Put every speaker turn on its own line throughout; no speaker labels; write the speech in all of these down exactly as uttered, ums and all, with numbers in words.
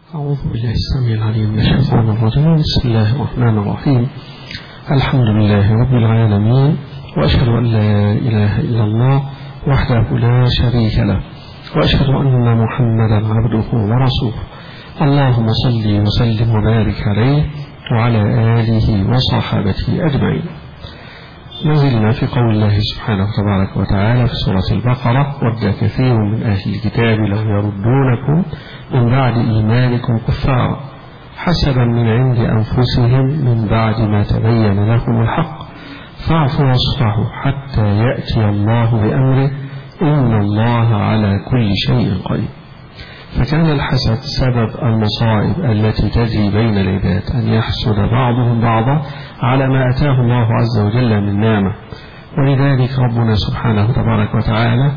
أعوذ بالله السميع العليم من الشيطان الرجيم. بسم الله الرحمن الرحيم. الحمد لله رب العالمين، وأشهد أن لا إله إلا الله وحده لا شريك له، وأشهد أن محمدا عبده ورسوله. اللهم صل وسلم وبارك عليه وعلى آله وصحابته أجمعين. نزلنا في قول الله سبحانه تبارك وتعالى في سورة البقرة: ود كثير من أهل الكتاب لو يردونكم من بعد إيمانكم كفارا حسبا من عند أنفسهم من بعد ما تبين لهم الحق فاعفوا واصفحوا حتى يأتي الله بأمره إن الله على كل شيء قدير. فكان الحسد سبب المصائب التي تجري بين العباد، أن يحسد بعضهم بعضا على ما أتاه الله عز وجل من نعمة. ولذلك ربنا سبحانه تبارك وتعالى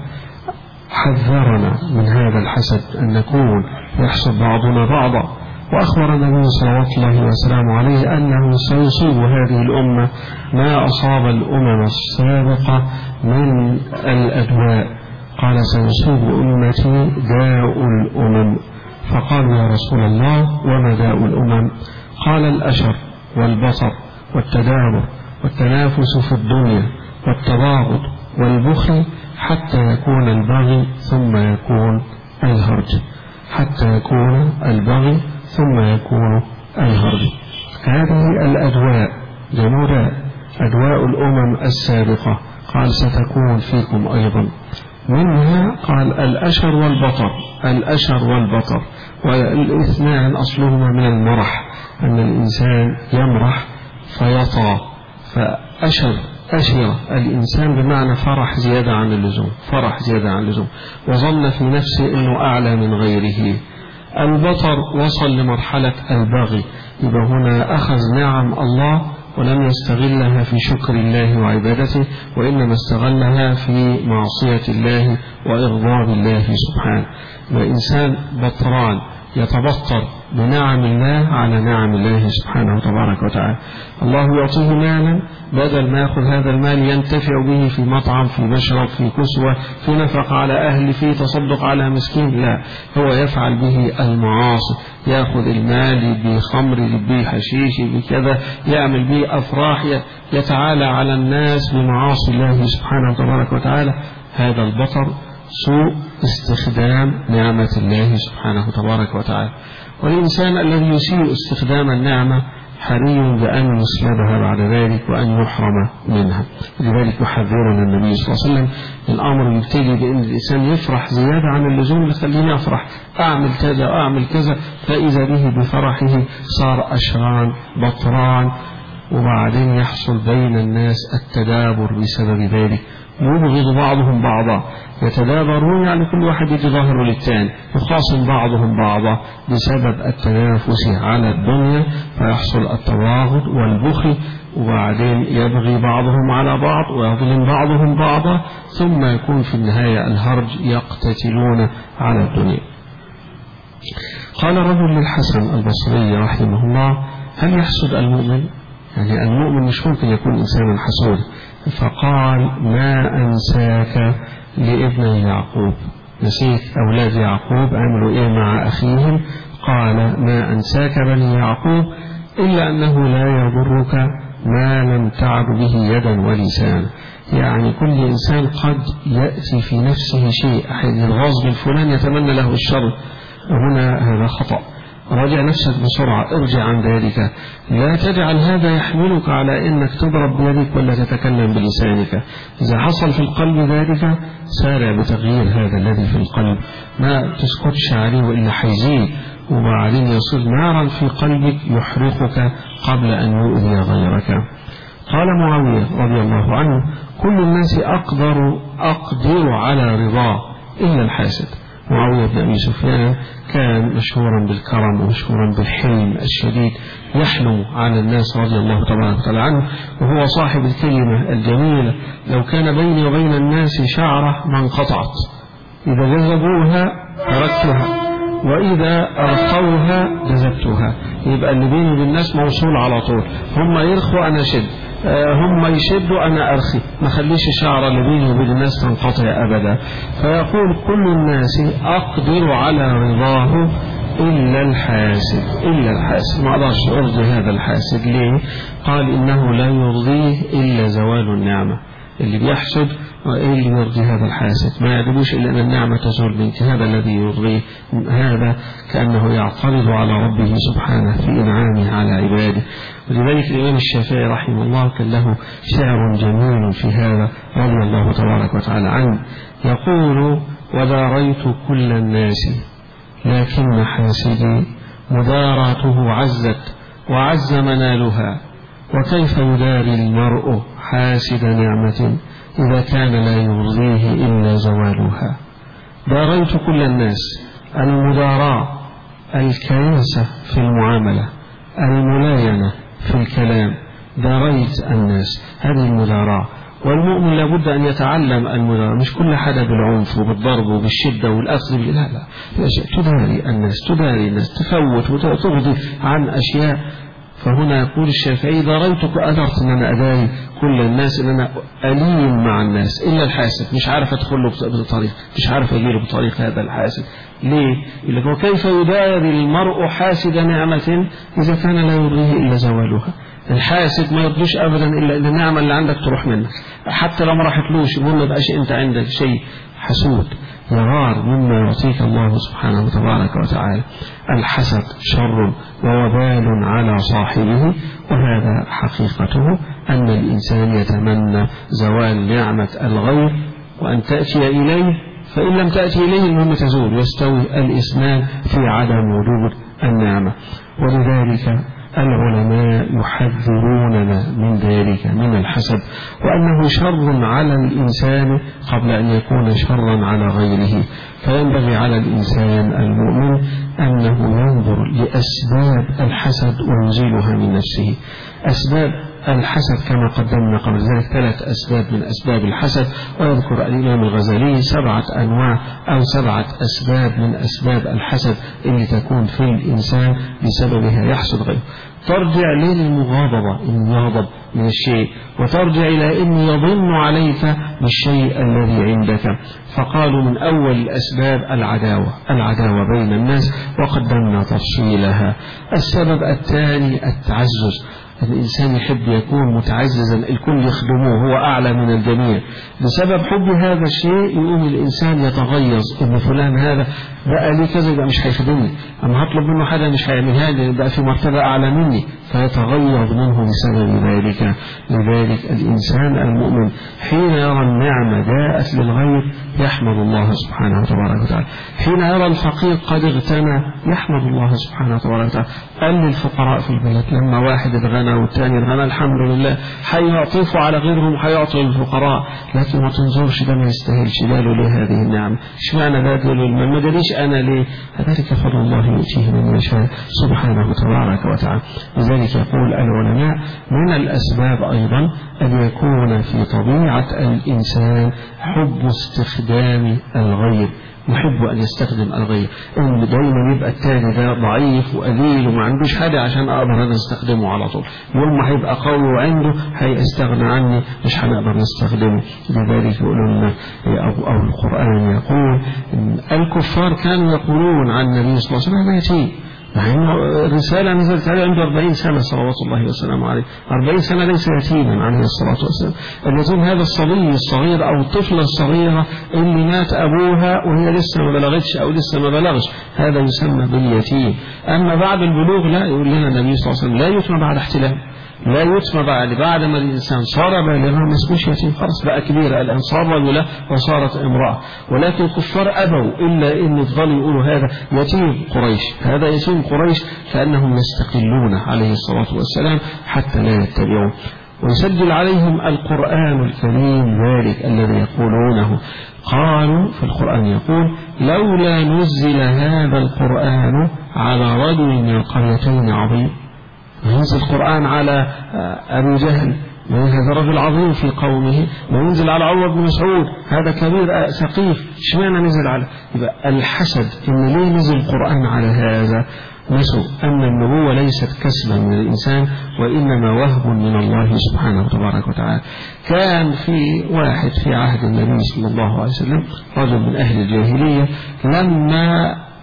حذرنا من هذا الحسد، أن نكون يحسد بعضنا بعضا. وأخبر النبي صلى الله وسلم عليه أنه سيصيب هذه الأمة ما أصاب الأمم السابقة من الأدواء. قال: سيصيب أمتي داء الأمم. فقالوا: يا رسول الله وما داء الأمم؟ قال: الأشر والبصر والتدابر والتنافس في الدنيا والتباغض والبخل حتى يكون البغي ثم يكون الهرج حتى يكون البغي ثم يكون الهرج. هذه الأدواء جنودا أدواء الأمم السابقة، قال: ستكون فيكم أيضا. منها قال الأشر والبطر. الأشر والبطر والاثنان أصلهما من المرح، أن الإنسان يمرح فيطغى. فأشر أشر الإنسان بمعنى فرح زيادة عن اللزوم، فرح زيادة عن اللزوم، وظن في نفسه أنه أعلى من غيره. البطر وصل لمرحلة البغي، يبقى هنا أخذ نعم الله ولم يستغلها في شكر الله وعبادته، وإنما استغلها في معصية الله وإغضاب الله سبحانه. وإنسان بطران يتبطر بنعم الله على نعم الله سبحانه تبارك وتعالى. الله يعطيه مالا، بدل ما يأخذ هذا المال ينتفع به في مطعم، في مشرب، في كسوة، في نفقة على أهل، في تصدق على مسكين، لا، هو يفعل به المعاصي. يأخذ المال بخمر، بحشيش، بكذا، يعمل به أفراح، يتعالى على الناس بمعاصي الله سبحانه تبارك وتعالى. هذا البطر سوء استخدام نعمة الله سبحانه تبارك وتعالى. والإنسان الذي يسيء استخدام النعمة حري بأن يسلبها بعد ذلك وأن يحرم منها. لذلك يحذرنا النبي صلى الله عليه وسلم. الأمر يبتدي بأن الإنسان يفرح زيادة عن اللزوم، يخليني أفرح، أعمل كذا أعمل كذا، فإذا به بفرحه صار أشران بطران، وبعدين يحصل بين الناس التدابر بسبب ذلك. يبغض بعضهم بعضا، يتدابرون، يعني كل واحد يجي ظاهره للثاني، يخاصم بعضهم بعضا بسبب التنافس على الدنيا، فيحصل التباغض والبخل، وبعدين يبغي بعضهم على بعض ويظلم بعضهم بعضا، ثم يكون في النهاية الهرج، يقتتلون على الدنيا. قال رجل للحسن البصري رحمه الله: هل يحسد المؤمن؟ يعني المؤمن مش ممكن يكون إنسانا حسودا. فقال: ما أنساك لابن يعقوب؟ نسيت أولاد يعقوب عملوا إيه مع أخيهم؟ قال: ما أنساك بني يعقوب إلا أنه لا يضرك ما لم تعب به يدا ولسانا. يعني كل إنسان قد يأتي في نفسه شيء، أحد الغاز بالفلان يتمنى له الشر، وهنا هذا خطأ. راجع نفسك بسرعة، ارجع عن ذلك، لا تجعل هذا يحملك على أنك تضرب بيدك ولا تتكلم بلسانك. إذا حصل في القلب ذلك سارع بتغيير هذا الذي في القلب، ما تسكتش عليه وإلا حيزيد، وبعدين يصير نارا في قلبك يحرقك قبل أن يؤذي غيرك. قال معاوية رضي الله عنه: كل الناس أقدر أقدر على رضاه إلا الحاسد. معاوية بن أبي سفيان كان مشهورا بالكرم ومشهورا بالحلم الشديد، يحلم على الناس رضي الله تبارك وتعالى عنه، وهو صاحب الكلمة الجميلة: لو كان بيني وبين الناس شعرة ما انقطعت، إذا جذبوها تركتها، وإذا أرخوها جذبتها. يبقى اللي بيني وبين الناس موصول على طول، هم يرخوا أنا شد، هم يشدوا أنا أرخي، ما خليش الشعر اللي بيني وبين الناس تنقطع أبدا. فيقول: كل الناس أقدر على رضاه إلا الحاسد إلا الحاسد ما أقدرش أرضي هذا الحاسد. ليه؟ قال إنه لا يرضيه إلا زوال النعمة. اللي بيحسد إيه اللي يرضي هذا الحاسد؟ ما يعجبوش إلا أن النعمة تزول منك، هذا الذي يرضيه. هذا كأنه يعترض على ربه سبحانه في إنعامه على عباده. ولذلك الإمام الشافعي رحمه الله كان له شعر جميل في هذا رضي الله تبارك وتعالى عنه، يقول: وداريت كل الناس لكن حاسدي مداراته عزت وعز منالها، وكيف يداري المرء حاسد نعمة إذا كان لا يرضيه إلا زوالها. داريت كل الناس، المداراة الكياسة في المعاملة، الملاينة في الكلام، داريت الناس، هذه المداراة. والمؤمن لابد أن يتعلم المداراة، مش كل حدا بالعنف وبالضرب وبالشدة والأخذ، لا لا، تداري الناس، تداري الناس، تفوت وتغضي عن أشياء. فهنا يقول الشافعي: داريتك، قدرت ان انا اداري كل الناس، ان انا الين مع الناس الا الحاسد، مش عارف ادخل له بطريق، مش عارف اجيله بطريق هذا الحاسد. ليه؟ يقول لك: وكيف يداري المرء حاسد نعمة اذا كان لا يرضيه الا زوالها. الحاسد ما يرضيش ابدا الا ان النعمه اللي عندك تروح منك، حتى لو ما راحتلوش يقول ما بقاش انت عندك شيء. حسود يغار مما يعطيك الله سبحانه وتبارك وتعالى. الحسد شر ووبال على صاحبه، وهذا حقيقته أن الإنسان يتمنى زوال نعمة الغير وأن تأتي إليه، فإن لم تأتي إليه المهم تزول، يستوي الإثنان في عدم وجود النعمة. ولذلك العلماء يحذروننا من ذلك، من الحسد، وأنه شر على الإنسان قبل أن يكون شرا على غيره. فينبغي على الإنسان المؤمن أنه ينظر لأسباب الحسد ويزيلها من نفسه. أسباب الحسد كما قدمنا قبل ذلك ثلاث أسباب من أسباب الحسد، ويذكر الإمام الغزالي سبعة أنواع أو سبعة أسباب من أسباب الحسد اللي تكون في الإنسان بسببها يحسد غيره. ترجع للمغاضبة، إنه يغضب من الشيء، وترجع إلى إنه يظن عليك بالشيء الذي عندك. فقالوا من أول الأسباب العداوة، العداوة بين الناس، وقدمنا تفصيلها. السبب الثاني التعزز، الإنسان يحب يكون متعززا، الكل يخدموه، هو أعلى من الجميع. بسبب حب هذا الشيء يقوم الإنسان يتغيظ إن فلان هذا بقى لي كذا يبقى مش هيخدمني، أما هطلب منه حاجة مش هيعملها لي، يبقى في مرتبة أعلى مني، فيتغيظ منه بسبب ذلك. لذلك الإنسان المؤمن حين يرى النعمة جاءت للغير يحمد الله سبحانه وتبارك وتعالى. حين يرى الفقير قد اغتنى يحمد الله سبحانه وتبارك وتعالى. قال للفقراء في البلد لما واحد اتغنى والثاني اتغنى الحمد لله، حيعطفوا على غيرهم حيعطوا للفقراء، لكن ما تنظرش ده ما يستاهلش، قالوا ليه هذه النعمة، اشمعنى ده قالوا ما جاليش انا ليه؟ ذلك فضل الله يؤتيه من يشاء سبحانه وتبارك وتعالى. لذلك يقول العلماء من الأسباب أيضا أن يكون في طبيعة الإنسان حب استخدام الغير، يحب أن يستخدم الغير، إن دايما يبقى التاني ده ضعيف وقليل وما عندوش حاجة عشان أقدر أنا استخدمه على طول، يوم ما هيبقى قوي وعنده هيستغنى عني مش هنقدر نستخدمه. لذلك يقولون لنا أو, أو القرآن يقول إن الكفار كانوا يقولون عن النبي صلى الله عليه وسلم يتيم، مع انه الرسالة نزلت عليه عنده أربعين سنة صلوات الله وسلامه عليه، أربعين سنة ليس يتيما عليه الصلاة والسلام. اليتيم هذا الصبي الصغير أو الطفلة الصغيرة اللي مات أبوها وهي لسه ما بلغتش أو لسه ما بلغش، هذا يسمى باليتيم. أما بعد البلوغ لا، يقول لنا النبي صلى الله عليه وسلم لا يتم بعد احتلام، لا يتم بعد بعد ما الإنسان صار بالغا ما اسموش يتيم، خلاص بقى كبير الآن، صار رجلا وصارت امرأة. ولكن الكفار أبوا إلا إن يفضلوا يقولوا هذا يتيم قريش، هذا يتيم قريش، كأنهم يستقلون عليه الصلاة والسلام حتى لا يتبعون. ويسجل عليهم القرآن الكريم ذلك الذي يقولونه. قالوا في القرآن يقول لولا نزل هذا القرآن على رجل من القريتين عظيم. ينزل القرآن على أبي جهل، هذا رجل عظيم في قومه، وينزل على عروة بن مسعود هذا كبير ثقيف، اشمعنى نزل على؟ يبقى الحسد إن ليه نزل القرآن على هذا؟ نسوا أن النبوة ليست كسبا من الإنسان، وإنما وهب من الله سبحانه وتبارك وتعالى. كان في واحد في عهد النبي صلى الله عليه وسلم رجل من أهل الجاهلية، لما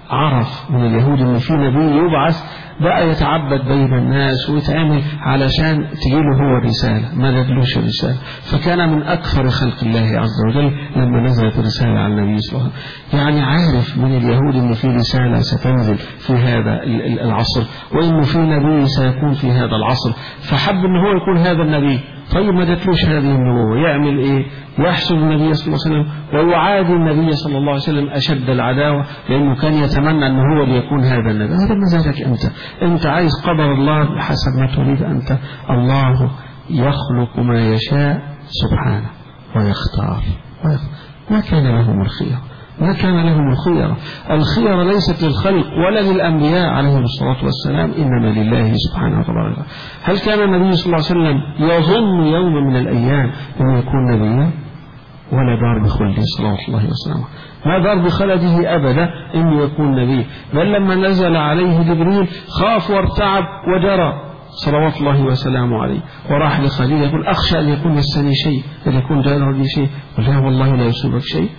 عرف من اليهود ان في نبي يبعث بقى يتعبد بين الناس ويتعامل علشان تجيله هو الرسالة، ما جاتلوش الرسالة. فكان من أكثر خلق الله عز وجل لما نزلت الرسالة على النبي صلى الله عليه وسلم. يعني عارف من اليهود إن في رسالة ستنزل في هذا العصر، وإنه في نبي سيكون في هذا العصر، فحب إن هو يكون هذا النبي. طيب ما جاتلوش هذه النبوة، يعمل إيه؟ يحسد النبي صلى الله عليه وسلم ويعادي النبي صلى الله عليه وسلم أشد العداوة، لأنه كان يتمنى أنه هو ليكون هذا النبي. هذا مزاجك أنت، أنت عايز قدر الله بحسب ما تريد أنت. الله يخلق ما يشاء سبحانه ويختار، ما كان لهم الخيار، ما كان لهم الخيرة. الخيرة ليست للخلق ولا للأنبياء عليهم الصلاة والسلام، إنما لله سبحانه وتعالى. هل كان النبي صلى الله عليه وسلم يظن يوم من الأيام أن يكون نبيا؟ ولا دار بخلده صلوات الله وسلامه، ما دار بخلده أبدا أن يكون نبي. بل لما نزل عليه جبريل خاف وارتعب وجرى صلوات الله وسلامه عليه، وراح لخليل يقول أخشى أن يكون مسني شيء، أن يكون جاء لي شيء. قال والله لا يصيبك شيء.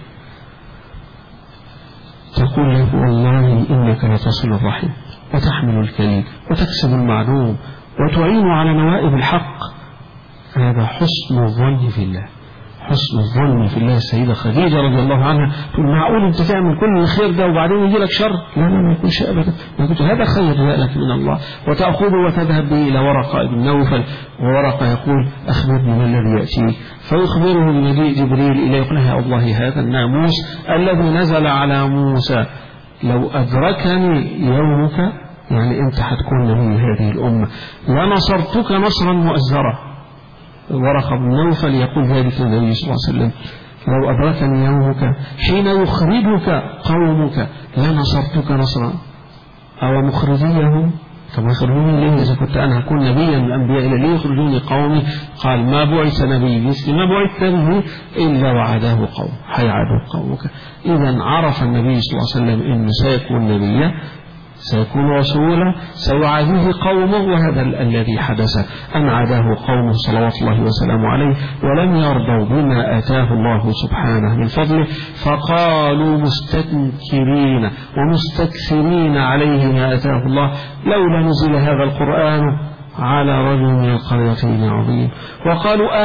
تقول له والله إنك لتصل الرحم وتحمل الكليل وتكسب المعلوم وتعين على نوائب الحق. هذا حسن الظن في الله، حسن الظن في الله. السيدة خديجة رضي الله عنها تقول معقول أنت تعمل كل الخير ده وبعدين يجي لك شر؟ لا لا ما يكون شيء أبدا، ما يكون هذا خير لك من الله. وتأخذه وتذهب به إلى ورقة بن نوفل، وورقة يقول أخبرني ما الذي يأتي، فيخبره بمجيء جبريل إليه يقول يا الله هذا الناموس الذي نزل على موسى لو أدركني يومك، يعني أنت حتكون نبي هذه الأمة، لنصرتك نصرا مؤزرا. ورقة بن نوفل يقول ذلك النبي صلى الله عليه وسلم لو أدركني يومك حين يخرجك قومك لنصرتك نصرا. أو مخرجيهم، طب يخرجوني ليه إذا كنت أنا هكون نبيا من الأنبياء إلى ليه يخرجوني قومي؟ قال ما بعث نبي مثل ما بعثت به إلا وعداه قوم، حيعده قومك. إذا عرف النبي صلى الله عليه وسلم أنه سيكون نبيا، سيكون رسولا، سيعاديه قومه، وهذا الذي حدث أن عاداه قومه صلوات الله وسلامه عليه، ولم يرضوا بما آتاه الله سبحانه من فضله، فقالوا مستنكرين ومستكثرين عليه ما آتاه الله لولا نزل هذا القرآن على رجل من القريتين عظيم. وقالوا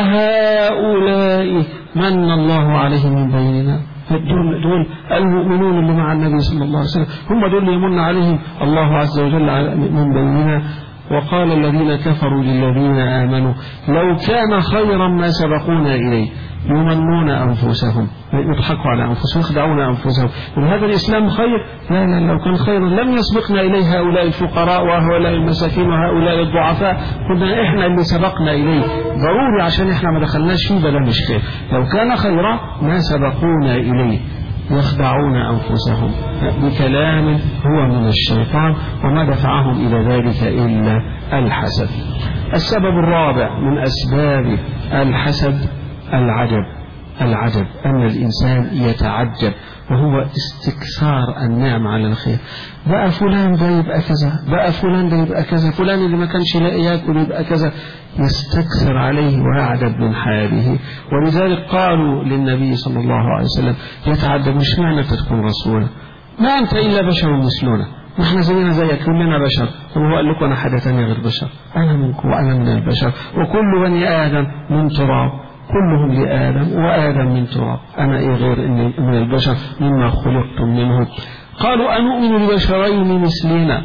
أهؤلاء من الله عليهم من بيننا، دول, دول المؤمنون اللي مع النبي صلى الله عليه وسلم هم دول يمن عليهم الله عز وجل من بيننا. وقال الذين كفروا للذين آمنوا لو كان خيرا ما سبقونا إليه، يمنون أنفسهم، يضحكوا على أنفسهم، يخدعون أنفسهم. هذا الإسلام خير؟ لا لا، لو كان خيرا لم يسبقنا إليه هؤلاء الفقراء وهؤلاء المساكين وهؤلاء الضعفاء، كنا إحنا اللي سبقنا إليه ضروري عشان إحنا ما دخلناش فيه، بلا مش خير. لو كان خيرا ما سبقونا إليه. يخدعون أنفسهم بكلام هو من الشيطان، وما دفعهم إلى ذلك إلا الحسد. السبب الرابع من أسباب الحسد العجب. العجب أن الإنسان يتعجب، وهو استكثار النعم على الخير. بقى فلان ده يبقى كذا، بقى فلان ده يبقى كذا، فلان اللي ما كانش لاقي ياكل يبقى كذا، يستكثر عليه ويعجب من حاله. ولذلك قالوا للنبي صلى الله عليه وسلم يتعجب مش معنى أنت تكون رسولا، ما أنت إلا بشر مثلنا، نحن زينا زيك، كلنا بشر. طب هو قال لكم أنا حاجة ثانية غير بشر، أنا منكم وأنا من البشر، وكل بني آدم من تراب، كلهم لآدم وآدم من تراب، أنا إيه غير إني من البشر مما خلقتم منه. قالوا أنؤمن لبشرين مثلنا،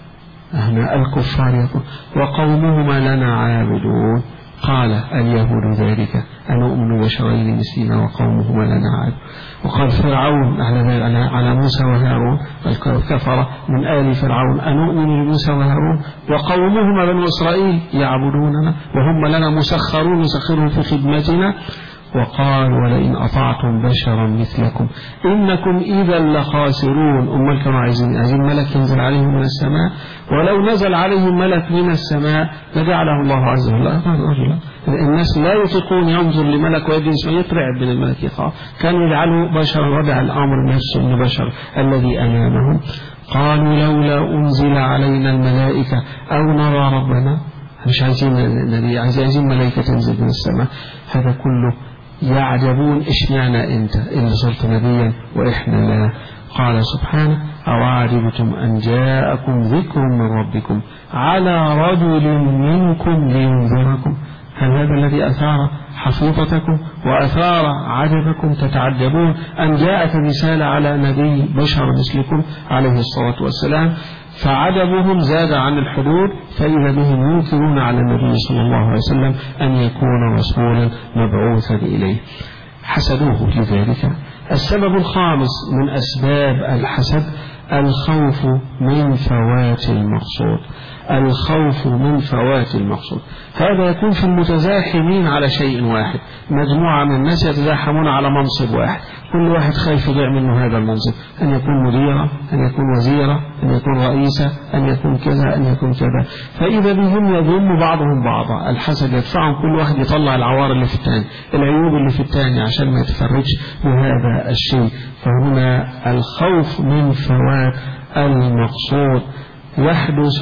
هنا الكفار يقول وقومهما لنا عابدون. قال اليهود ذلك أنؤمن بشرين مثلنا وقومهما لنا عابدون. وقال فرعون على على موسى وهارون، الكفرة من آل فرعون أنؤمن لموسى وهارون وقومهما بنو إسرائيل يعبدوننا وهم لنا مسخرون نسخرهم في خدمتنا. وقال ولئن أطعتم بشرا مثلكم إنكم إذا لخاسرون. أمال كانوا عايزين عايزين ملك ينزل عليهم من السماء، ولو نزل عليهم ملك من السماء لجعله الله عز وجل. الناس لا يطيقون ينظر لملك ويجلس ويترعب من الملك يخاف، كانوا يجعلوا بشرا، ودع الأمر نفسه من بشر الذي أمامهم. قالوا لولا أنزل علينا الملائكة أو نرى ربنا، مش عايزين النبي، عايزين ملائكة تنزل من السماء. هذا كله يعجبون إيش معنى أنت اللي صرت نبيا وإحنا لا. قال سبحانه أو عجبتم أن جاءكم ذكر من ربكم على رجل منكم لينذركم. هل هذا الذي أثار حفيظتكم وأثار عجبكم تتعجبون أن جاءت رسالة على نبي بشر مثلكم عليه الصلاة والسلام؟ فعجبهم زاد عن الحدود، فإذا بهم ينكرون على النبي صلى الله عليه وسلم أن يكون رسولا مبعوثا إليه. حسدوه لذلك. السبب الخامس من أسباب الحسد الخوف من فوات المقصود. الخوف من فوات المقصود هذا يكون في المتزاحمين على شيء واحد، مجموعة من الناس يتزاحمون على منصب واحد، كل واحد خايف يضيع منه هذا المنصب، أن يكون مديرا، أن يكون وزيرا، أن يكون رئيسا، أن يكون كذا، أن يكون كذا، فإذا بهم يضم بعضهم بعضا. الحسد يدفعهم كل واحد يطلع العوار اللي في الثاني، العيوب اللي في الثاني، عشان ما يتفرجش بهذا الشيء. فهنا الخوف من فوات المقصود يحدث،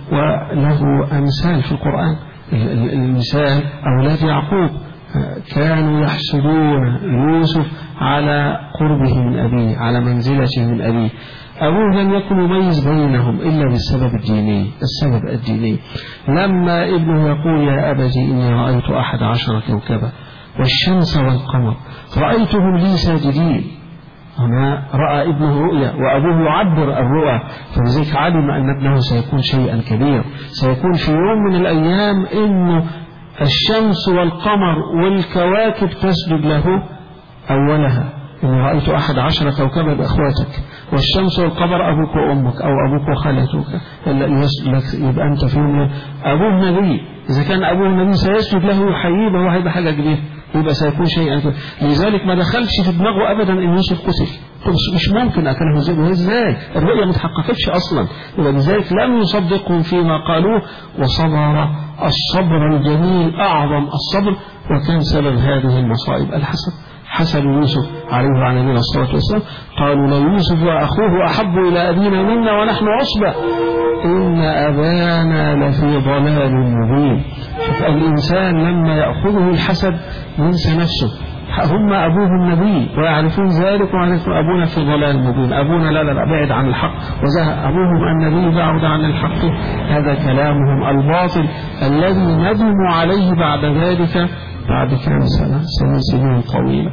وله أمثال في القرآن. المثال أولاد يعقوب كانوا يحسدون يوسف على قربه من أبيه، على منزلته من أبيه. أبوه لم يكن يميز بينهم إلا بالسبب الديني. السبب الديني لما ابنه يقول يا أبتي إني رأيت أحد عشر كوكبا والشمس والقمر رأيتهم لي ساجدين. هنا رأى ابنه رؤيا وأبوه يعبر الرؤى، فلذلك علم أن ابنه سيكون شيئا كبير، سيكون في يوم من الأيام إنه الشمس والقمر والكواكب تسجد له. أولها إن رأيت أحد عشر كوكبا بأخواتك، والشمس والقمر أبوك وأمك أو أبوك وخالتك، يبقى أنت فيهم. أبوه نبي، إذا كان أبوه نبي سيسجد له يحييه، وهو هيبقى حاجة كبيرة، يبقى سيكون شيئا كبير. لذلك ما دخلش في دماغه أبدا إن يوسف قتل، مش ممكن أكله زيه إزاي، الرؤية ما تحققتش أصلا. لذلك لم يصدقهم فيما قالوه، وصبر الصبر الجميل أعظم الصبر، وكان سبب هذه المصائب الحسد. حسد يوسف عليه وعلى نبينا الصلاة والسلام، قالوا ليوسف وأخوه أحب إلى أبينا منا ونحن عصبة إن أبانا لفي ضلال مبين. الإنسان لما يأخذه الحسد ينسى نفسه. هم أبوهم النبي ويعرفون ذلك، ويعرفون أبونا في ضلال مبين، أبونا لا لا لا بعد عن الحق، وذهب أبوهم النبي بعد عن الحق. هذا كلامهم الباطل الذي ندموا عليه بعد ذلك بعد كام سنة سنة سنين طويلة.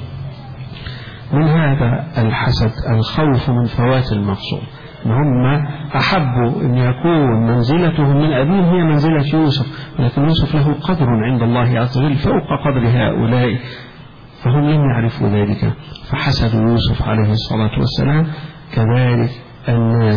من هذا الحسد الخوف من فوات المقصود. هم أحبوا أن يكون منزلتهم من أبيه هي منزلة يوسف، ولكن يوسف له قدر عند الله عز وجل فوق قدر هؤلاء، فهم لم يعرفوا ذلك فحسدوا يوسف عليه الصلاة والسلام. كذلك الناس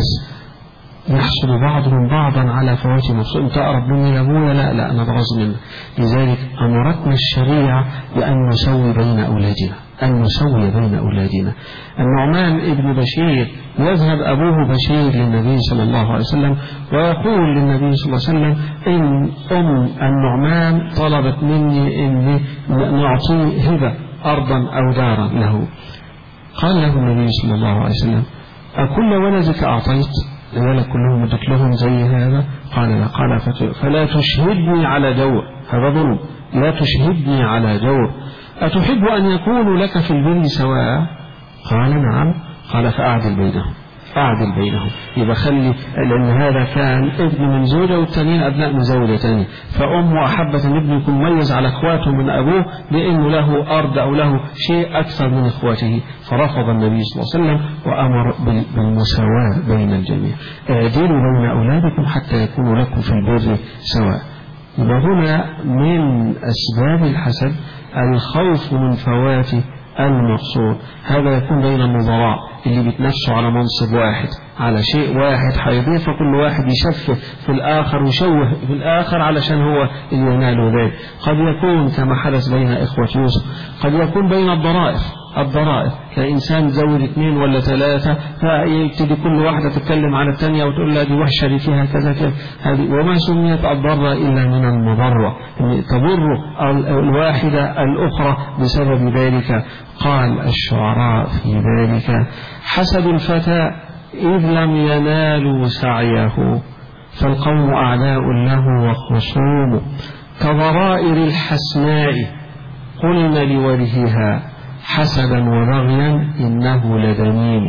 يحصل بعضهم بعضا على فوات مقصود. انت أقرب مني يا أبويا، لا لا أنا بغض منك. لذلك أمرتنا الشريعة بأن نسوي بين أولادنا، أن نسوي بين أولادنا. النعمان ابن بشير يذهب أبوه بشير للنبي صلى الله عليه وسلم ويقول للنبي صلى الله عليه وسلم إن أم النعمان طلبت مني إني نعطيه هبة أرضا أو دارا له. قال له النبي صلى الله عليه وسلم أكل ولدك أعطيت؟ الولد كلهم ادت لهم زي هذا؟ قال لا. قال فلا تشهدني على جور، هذا ظلم، لا تشهدني على جور. أتحب أن يكونوا لك في البر سواء؟ قال نعم. قال فأعدل بينهم، أعدل بينهم. يبقى خلي، لأن هذا كان ابن من زوجة والتانيين أبناء من زوجة تانية، فأمه أحبت أن ابنه يكون مميز على أخواته من أبوه لأنه له أرض أو له شيء أكثر من إخواته، فرفض النبي صلى الله عليه وسلم وأمر بالمساواة بين الجميع. اعدلوا بين أولادكم حتى يكونوا لكم في البر سواء. يبقى هنا من أسباب الحسد الخوف من فوات المقصود. هذا يكون بين النظراء اللي بيتنافسوا على منصب واحد، على شيء واحد حيضيف، كل واحد يشفه في الآخر ويشوه في الآخر علشان هو اللي ينال ذلك. قد يكون كما حدث بين إخوة يوسف، قد يكون بين الضرائر. الضرائر كإنسان زوج اثنين ولا ثلاثة، فيبتدي كل واحدة تتكلم على الثانية وتقول لها دي وحشة دي فيها كذا كذا. هذه وما سميت الضرة إلا من المضرة، تضر الواحدة الأخرى بسبب ذلك. قال الشعراء في ذلك حسد الفتى إذ لم ينالوا سعيه فالقوم أعداء له وخصوم كضرائر الحسناء قلن لوجهها حسدا وبغيا إنه لدميم.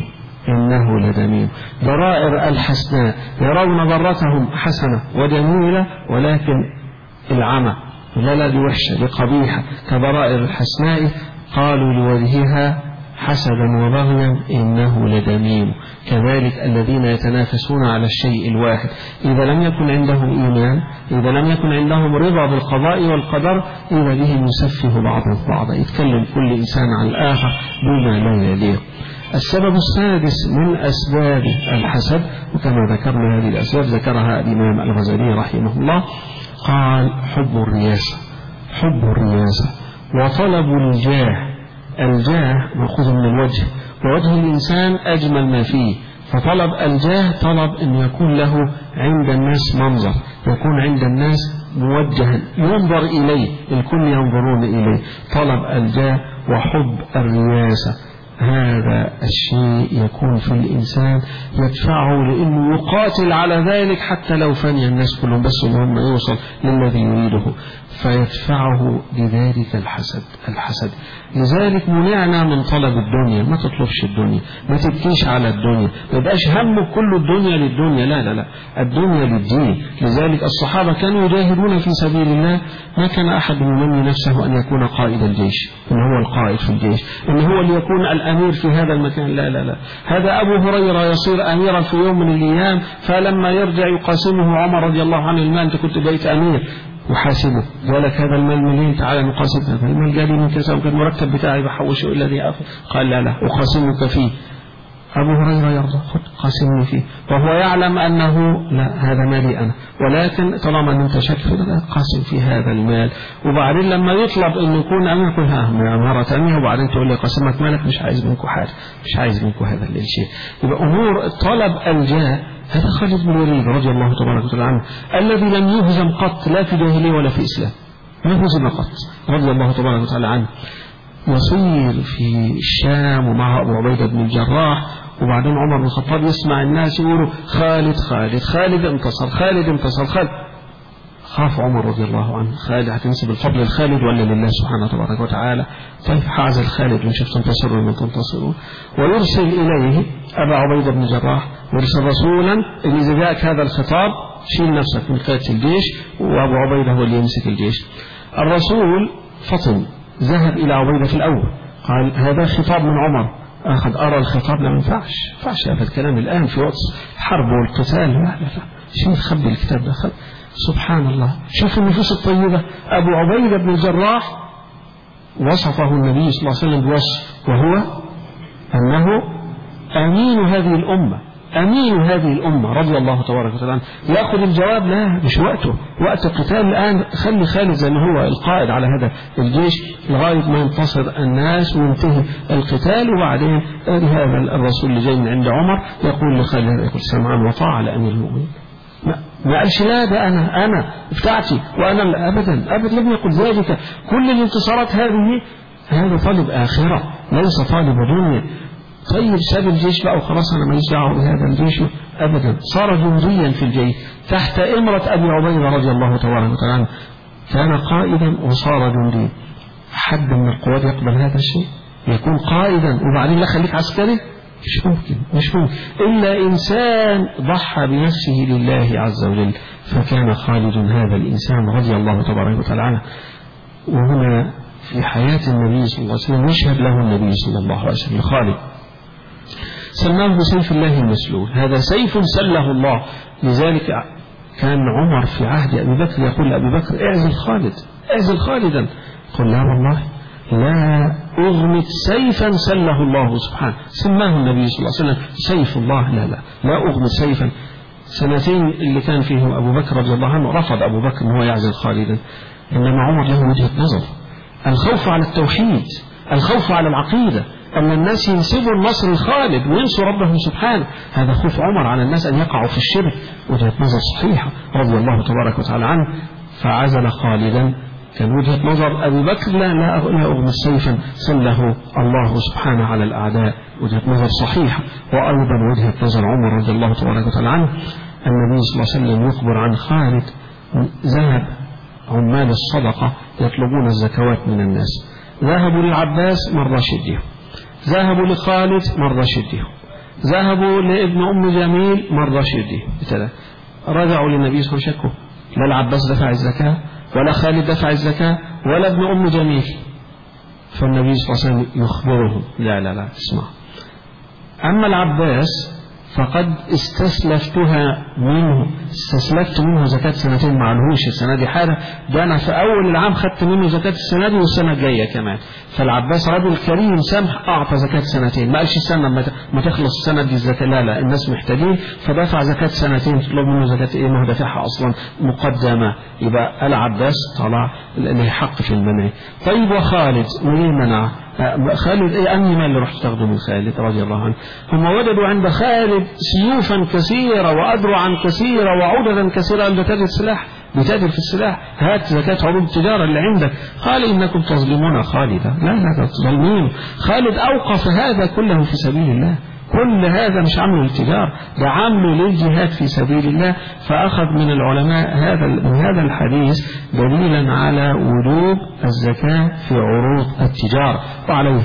إنه لدميم. ضرائر الحسناء يرون ضرتهم حسنة وجميلة، ولكن العمى لا لا دي وحشة دي قبيحة كضرائر الحسناء، قالوا لوجهها حسدا وبغيا إنه لدميم. كذلك الذين يتنافسون على الشيء الواحد إذا لم يكن عندهم إيمان، إذا لم يكن عندهم رضا بالقضاء والقدر، إذا بهم يسفه بعضهم بعضا، يتكلم كل إنسان عن الآخر بما لا يليق. السبب السادس من أسباب الحسد، وكما ذكرنا هذه الأسباب ذكرها الإمام الغزالي رحمه الله، قال حب الرياسة، حب الرياسة وطلب الجاه. الجاه مأخوذ من الوجه، ووجه الإنسان أجمل ما فيه، فطلب الجاه طلب أن يكون له عند الناس منظر، يكون عند الناس موجها ينظر إليه، الكل ينظرون إليه. طلب الجاه وحب الرياسة، هذا الشيء يكون في الإنسان يدفعه لأنه يقاتل على ذلك حتى لو فني الناس كلهم، بس المهم يوصل للذي يريده، فيدفعه لذلك الحسد. الحسد لذلك منعنا من طلب الدنيا، ما تطلبش الدنيا، ما تبكيش على الدنيا، ما يبقاش همك كل الدنيا للدنيا، لا لا لا، الدنيا للدين. لذلك الصحابة كانوا يجاهدون في سبيل الله، ما كان أحد يمني نفسه أن يكون قائد الجيش، إن هو القائد في الجيش، إن هو اللي يكون الأمير في هذا المكان، لا لا لا. هذا أبو هريرة يصير أميرا في يوم من الأيام، فلما يرجع يقاسمه عمر رضي الله عنه المال، أنت كنت بيت أمير، وحاسبه قال لك هذا المال منين، تعالى نقاسم، هذا المال جالي من كذا وكان المرتب بتاعي بحوشه إلا ذي أخر، قال لا لا أقاسمك فيه. أبو هريرة يرضى، خذ قاسمني فيه، وهو يعلم أنه لا هذا مالي أنا، ولكن طالما أن أنت شك في ذلك قاسم في هذا المال. وبعدين لما يطلب أن يكون أمير يقول ها مرة ثانية، وبعدين تقول لي قاسمك مالك، مش عايز منكم حاجة، مش عايز منكم هذا الشيء. يبقى أمور طلب الجاه. هذا خالد بن الوليد رضي الله تبارك وتعالى عنه الذي لم يهزم قط لا في جاهلية ولا في إسلام، ما هزم قط رضي الله تبارك وتعالى عنه. يصير في الشام ومع أبو عبيدة بن الجراح، وبعدين عمر بن الخطاب يسمع الناس يقولوا خالد خالد خالد انتصر خالد انتصر خالد. خاف عمر رضي الله عنه، خالد هتنسب الفضل لخالد ولا لله سبحانه تبارك وتعالى؟ طيب حازل خالد وإن شفت تنتصروا ولا تنتصروا، ويرسل إليه أبا عبيدة بن الجراح، ويرسل رسولا إن إذا جاءك هذا الخطاب شيل نفسك من قيادة الجيش، وأبو عبيدة هو اللي يمسك الجيش. الرسول فطن ذهب إلى عبيدة في الأول، قال هذا خطاب من عمر، أخذ أرى الخطاب لا ينفعش، ينفعش هذا الكلام الآن في وقت الحرب والقتال، لا لا لا، شو نخبي الكتاب ده؟ سبحان الله، شوف النفوس الطيبة. أبو عبيدة بن الجراح وصفه النبي صلى الله عليه وسلم بوصف، وهو أنه أمين هذه الأمة، أمين هذه الأمة رضي الله تبارك وتعالى. يأخذ الجواب لا مش وقته، وقت القتال الآن، خلي خالد زي ما هو القائد على هذا الجيش لغاية ما ينتصر الناس وينتهي القتال، وبعدين هذا الرسول اللي جاي من عند عمر يقول لخالد يقول سمعا وطاعة لأمير المؤمنين. ما قالش لا ده أنا أنا بتاعتي وأنا أبدا أبدا، لم يقل ذلك. كل الانتصارات هذه هذا طالب آخرة ليس طالب دنيا. طيب ساب الجيش بقى وخلاص أنا ماليش دعوة بهذا الجيش أبدا، صار جنديا في الجيش تحت إمرة أبي عبيدة رضي الله تبارك وتعالى، كان قائدا وصار جنديا. حد من القوات يقبل هذا الشيء؟ يكون قائدا وبعدين لا خليك عسكري؟ مش ممكن مش ممكن إلا إنسان ضحى بنفسه لله عز وجل، فكان خالد هذا الإنسان رضي الله تبارك وتعالى عنه. وهنا في حياة النبي صلى الله عليه وسلم يشهد له النبي صلى الله عليه وسلم خالد سماه بسيف الله المسلول، هذا سيف سله الله. لذلك كان عمر في عهد أبي بكر يقول لأبي بكر اعزل خالد اعزل خالدا، قل لا والله لا أغمد سيفا سله الله سبحانه، سماه النبي صلى الله عليه وسلم سيف الله، لا لا لا أغمد سيفا. سنتين اللي كان فيهم أبو بكر رضي الله عنه رفض أبو بكر أنه يعزل خالدا، إنما عمر له وجهة نظر، الخوف على التوحيد، الخوف على العقيدة، أن الناس ينسبوا النصر لخالد وينسوا ربهم سبحانه، هذا خوف عمر على الناس أن يقعوا في الشرك، وجهة نظر صحيحة رضي الله تبارك وتعالى عنه، فعزل خالدا. كان وجهة نظر أبي بكر لا لا أغمد سيفا سله الله سبحانه على الأعداء، وجهة نظر صحيحة. وأيضا وجهة نظر عمر رضي الله تبارك وتعالى عنه، النبي صلى الله عليه وسلم يخبر عن خالد ذهب عمال الصدقة يطلبون الزكوات من الناس، ذهبوا للعباس مرة شديهم، ذهبوا لخالد مرة شديهم، ذهبوا لابن أم جميل ما رضاش يديه، رجعوا للنبي صلى الله عليه وسلم شكوا، لا العباس دفع الزكاة ولا خالد دفع الزكاة ولا ابن أم جميل. فالنبي صلى الله عليه وسلم يخبرهم لا لا لا اسمع، أما العباس فقد استسلفتها منه، استسلفت منه زكاة سنتين، معلهوش السنة دي حاجة، ده أنا في أول العام خدت منه زكاة السنة دي والسنة الجاية كمان. فالعباس رجل كريم سمح، أعطى زكاة سنتين، ما قالش السنة ما تخلص السنة دي الزكاة، لا لا الناس محتاجين، فدفع زكاة سنتين، تطلب منه زكاة إيه؟ ما هو دافعها أصلا مقدمة. يبقى العباس طلع له حق في المنع. طيب وخالد منين منع؟ خالد ايه انهي مال اللي رحت تاخده من خالد رضي الله عنه؟ هم وجدوا عند خالد سيوفا كثيره وادرعا كثيره وعددا كثيره، قال بتاجر سلاح، بتاجر في السلاح، هات زكاه عروض التجاره اللي عندك. قال انكم تظلمون خالدا، لا لا تظلمون، خالد اوقف هذا كله في سبيل الله، كل هذا مش عامله للتجار، ده عامله للجهاد في سبيل الله. فأخذ من العلماء هذا من هذا الحديث دليلا على وجوب الزكاة في عروض التجارة، وعليه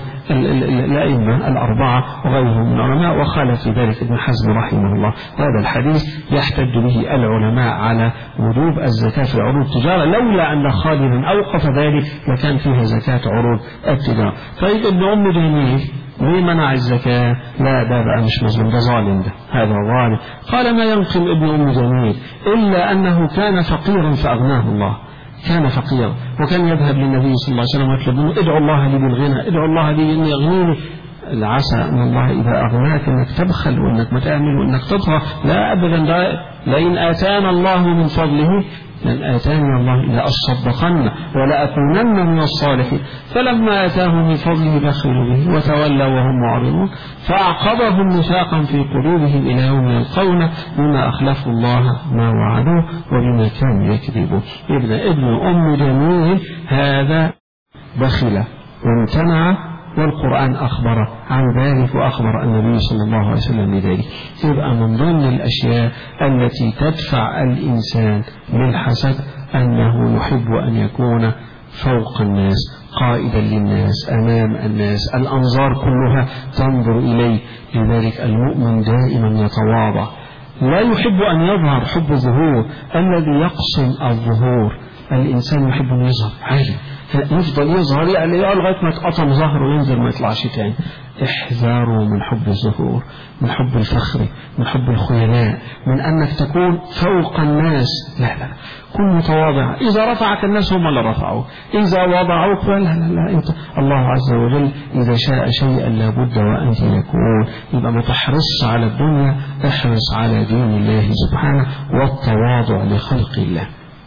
الأئمة الأربعة وغيرهم من العلماء، وخالف في ذلك ابن حزم رحمه الله. وهذا الحديث يحتج به العلماء على وجوب الزكاة في عروض التجارة، لولا أن خالدا أوقف ذلك لكان فيها زكاة عروض التجارة. طيب ابن أم جميل ليه منع الزكاة؟ لا ده بقى مش مظلوم، ده ظالم، ده هذا ظالم. قال ما ينقم ابن أم جميل إلا أنه كان فقيرا فأغناه الله، كان فقيرا وكان يذهب للنبي صلى الله عليه وسلم ويطلب منه ادعو الله لي بالغنى، ادعو الله لي أن يغنيني، العسى أن الله إذا أغناك أنك تبخل وأنك ما تعمل وأنك تطغى، لا أبدا، لئن آتانا الله من فضله لن آتاني الله إلا أصدقن ولأكونن من الصالحين. فلما آتاهم من فضله بخلوا به وتولوا وهم معرضون، فأعقبهم نفاقا في قلوبهم إلى يوم يلقونه بما أخلفوا الله ما وعدوه وبما كانوا يكذبون. ابن ابن أم جميل هذا بخل وامتنع، والقرآن أخبر عن ذلك وأخبر النبي صلى الله عليه وسلم بذلك. يبقى من ضمن الأشياء التي تدفع الإنسان للحسد أنه يحب أن يكون فوق الناس، قائدا للناس، أمام الناس، الأنظار كلها تنظر إليه. لذلك المؤمن دائما يتواضع، لا يحب أن يظهر، حب الظهور الذي يقسم الظهور. الإنسان يحب أن يظهر عالي، يفضل يظهر يعني لغاية ما يتقطم ظهره وينزل ما يطلعش تاني. احذروا من حب الظهور، من حب الفخر، من حب الخيلاء، من أنك تكون فوق الناس. لا لا، كن متواضع. إذا رفعك الناس هم اللي رفعوا، إذا وضعوك لا لا لا انت. الله عز وجل إذا شاء شيئا لابد وأن يكون. يبقى ما تحرص على الدنيا، احرص على دين الله سبحانه والتواضع لخلق الله.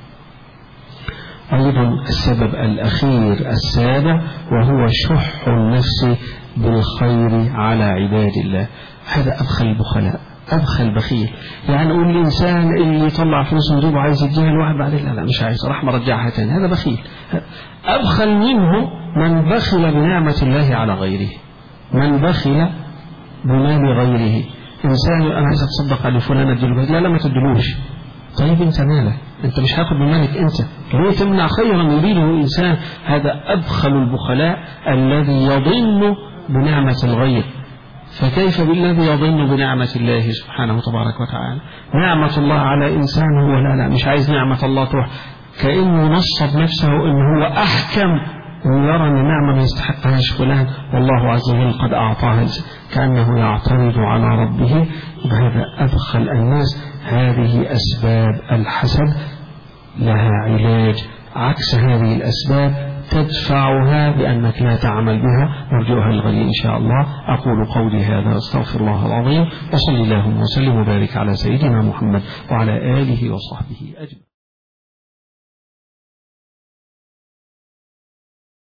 أيضا السبب الأخير السابع وهو شح النفس بالخير على عباد الله. هذا أبخل البخلاء، أبخل بخيل. يعني أقول الإنسان اللي يطلع فلوس من جيبه عايز يديها لواحد بعدين لا لا مش عايز، راح مرجعها تاني، هذا بخيل. أبخل منه من بخل بنعمة الله على غيره، من بخل بمال غيره. إنسان أنا عايز أتصدق على فلان أديله، لا لا ما تدلوش. طيب انت مالك؟ انت مش هاخد من مالك انت، ليه تمنع خيرا يريده انسان؟ هذا ابخل البخلاء الذي يظن بنعمة الغير. فكيف بالذي يظن بنعمة الله سبحانه تبارك وتعالى؟ نعمة الله على انسان هو لا لا مش عايز نعمة الله تروح، كأنه نصب نفسه انه هو احكم ويرى ان النعمة ما يستحقهاش فلان والله عز وجل قد اعطاها، كأنه يعترض على ربه. بهذا ابخل الناس. هذه أسباب الحسد لها علاج، عكس هذه الأسباب تدفعها بأنك لا تعمل بها. نرجوها الغني إن شاء الله. أقول قولي هذا أستغفر الله العظيم، وصلى الله وسلم وبارك على سيدنا محمد وعلى آله وصحبه أجمعين.